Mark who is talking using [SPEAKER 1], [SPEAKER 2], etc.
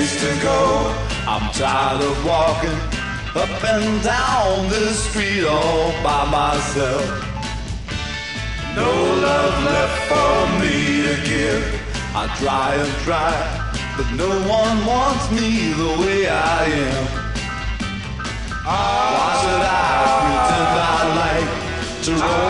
[SPEAKER 1] place to go. I'm tired of walking up and down this street all by myself. No love left for me to give. I try and try, but no one wants me the way I am. Why should I pretend I like to roll